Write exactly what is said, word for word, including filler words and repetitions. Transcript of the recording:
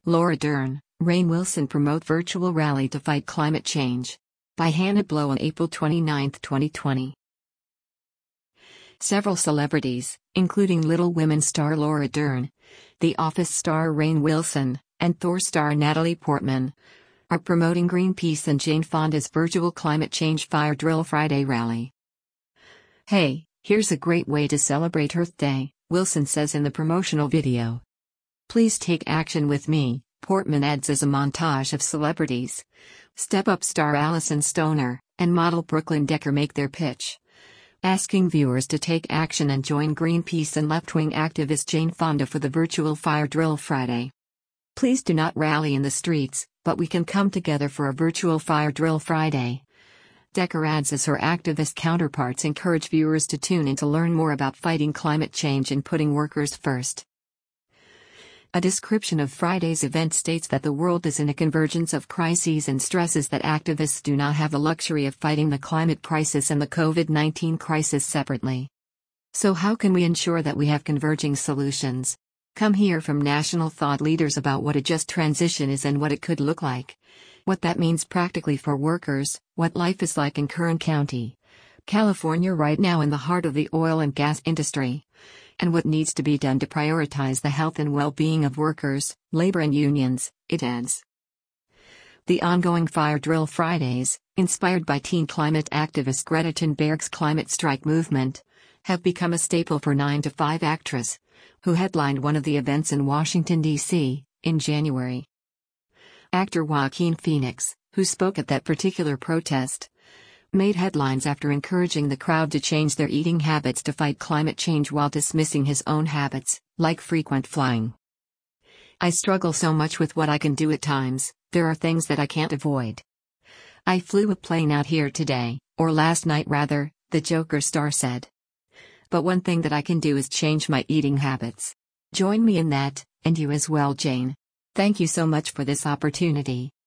Laura Dern, Rainn Wilson promote virtual rally to fight climate change. By Hannah Blow on April twenty-ninth, twenty twenty. Several celebrities, including Little Women star Laura Dern, The Office star Rainn Wilson, and Thor star Natalie Portman, are promoting Greenpeace and Jane Fonda's virtual climate change Fire Drill Friday rally. "Hey, here's a great way to celebrate Earth Day," Wilson says in the promotional video. "Please take action with me," Portman adds as a montage of celebrities. Step Up star Alison Stoner and model Brooklyn Decker make their pitch, asking viewers to take action and join Greenpeace and left-wing activist Jane Fonda for the virtual Fire Drill Friday. "Please do not rally in the streets, but we can come together for a virtual Fire Drill Friday." Decker adds as her activist counterparts encourage viewers to tune in to learn more about fighting climate change and putting workers first. A description of Friday's event states that the world is in a convergence of crises and stresses, that activists do not have the luxury of fighting the climate crisis and the COVID nineteen crisis separately. So how can we ensure that we have converging solutions? Come hear from national thought leaders about what a just transition is and what it could look like. What that means practically for workers, what life is like in Kern County, California right now in the heart of the oil and gas industry, and what needs to be done to prioritize the health and well-being of workers, labor and unions, it adds. The ongoing Fire Drill Fridays, inspired by teen climate activist Greta Thunberg's climate strike movement, have become a staple for nine to five actress, who headlined one of the events in Washington, D C, in January. Actor Joaquin Phoenix, who spoke at that particular protest, made headlines after encouraging the crowd to change their eating habits to fight climate change while dismissing his own habits, like frequent flying. "I struggle so much with what I can do at times, there are things that I can't avoid. I flew a plane out here today, or last night rather," the Joker star said. "But one thing that I can do is change my eating habits. Join me in that, and you as well, Jane. Thank you so much for this opportunity."